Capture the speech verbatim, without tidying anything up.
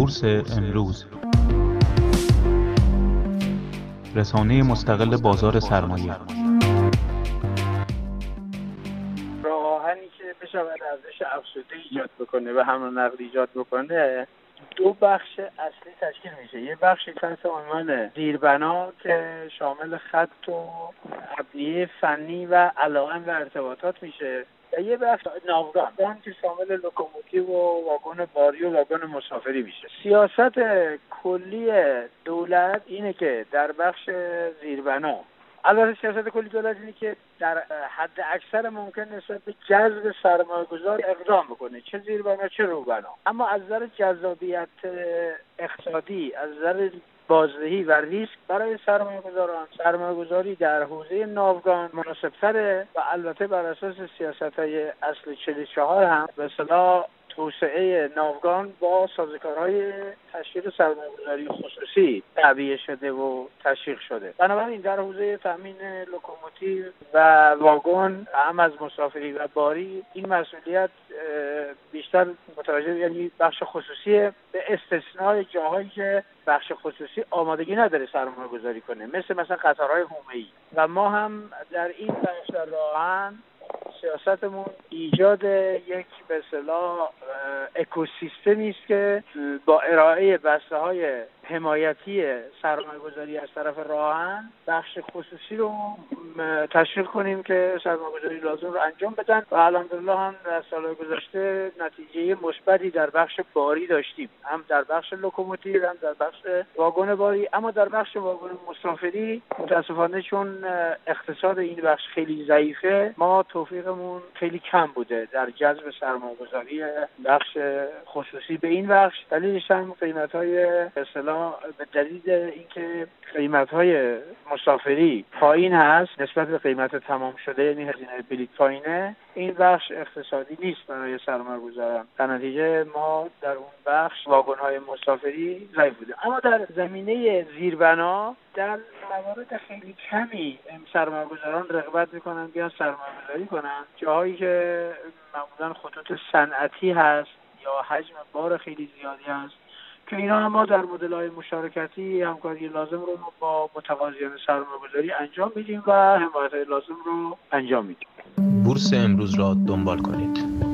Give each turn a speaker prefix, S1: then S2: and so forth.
S1: بورس امروز، رسانه مستقل بازار سرمایه.
S2: راه آهنی که بشود ارزش افزوده ایجاد بکنه و حمل و نقل ایجاد بکنه دو بخش اصلی تشکیل میشه. یه بخش تحت عنوان زیربنا که شامل خط و ابنیه فنی و علائم و ارتباطات میشه و یه بخش ناوگان که شامل لوکوموتیو و واگن باری و واگن مسافری میشه. سیاست کلی دولت اینه که در بخش زیربنا، البته سیاست کلی دولت اینه که در حد اکثر ممکن نسبت به جذب سرمایه‌گذار اقدام بکنه، چه زیربنا چه روبنا. اما از نظر جذابیت اقتصادی، از نظر بازدهی و ریسک برای سرمایه‌گذاران، سرمایه‌گذاری در حوزه ناوگان مناسب‌تره و البته بر اساس سیاست‌های اصل چهل و چهار هم به اصطلاح توسعه ناوگان با سازوکارهای تشویق سرمایه‌گذاری خصوصی تعبیه شده و تشویق شده. بنابراین در حوزه تامین لوکوموتیو و واگن، هم از مسافری و باری، این مسئولیت بیشتر متوجه یعنی بخش خصوصیه، به استثنای جاهایی که بخش خصوصی آمادگی نداره سرمایه گذاری کنه، مثل مثلا قطارهای حومه‌ای. و ما هم در این بخش در راهن سیاستمون ایجاد یک به اصطلاح اکوسیستمی است که با ارائه بسته‌های حمایتی سرمایه‌گذاری از طرف راهن بخش خصوصی رو تشویق کنیم که سرمایه‌گذاری لازم رو انجام بدن و الحمدلله هم در سال‌های گذشته نتیجه مثبتی در بخش باری داشتیم، هم در بخش لوکوموتیو هم در بخش واگن باری. اما در بخش واگن مسافری متاسفانه چون اقتصاد این بخش خیلی ضعیفه، ما توفیقمون خیلی کم بوده در جذب سرمایه‌گذاری بخش خصوصی به این بخش. دلیلش هم قیمت‌های به اصطلاح به دلیل اینکه قیمت‌های مسافری پایین هست نسبت به قیمت تمام شده، یعنی هزینه بلیط پایینه، این بخش اقتصادی نیست برای سرمایه‌گذاران. در نتیجه ما در اون بخش واگن‌های مسافری ضعیف بوده. اما در زمینه زیربنا در موارد خیلی کمی سرمایه‌گذاران رغبت می‌کنن بیان سرمایه‌گذاری کنن، جاهایی که معمولاً خطوط صنعتی هست یا حجم بار خیلی زیادی هست که اینا هم ما در مدل‌های مشارکتی همکاری لازم رو با متقاضیان سرمایه‌گذاری انجام میدیم و حمایت لازم رو انجام میدیم.
S1: بورس امروز را دنبال کنید.